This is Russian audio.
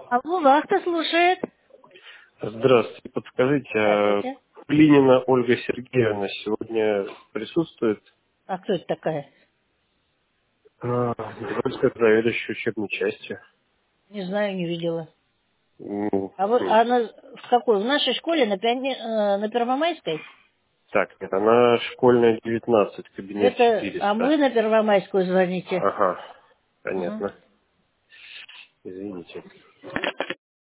Алло, вахта слушает. Здравствуйте. Подскажите, Здравствуйте. Клинина Ольга Сергеевна сегодня присутствует? А кто это такая? Вроде как заведующая учебной части. Не знаю, не видела. М, А вот хм. она в какой? В нашей школе на Первомайской? Так, нет, она школьная 19, кабинет А мы 400. на Первомайскую звоните. Ага, Мгм. понятно. Извините.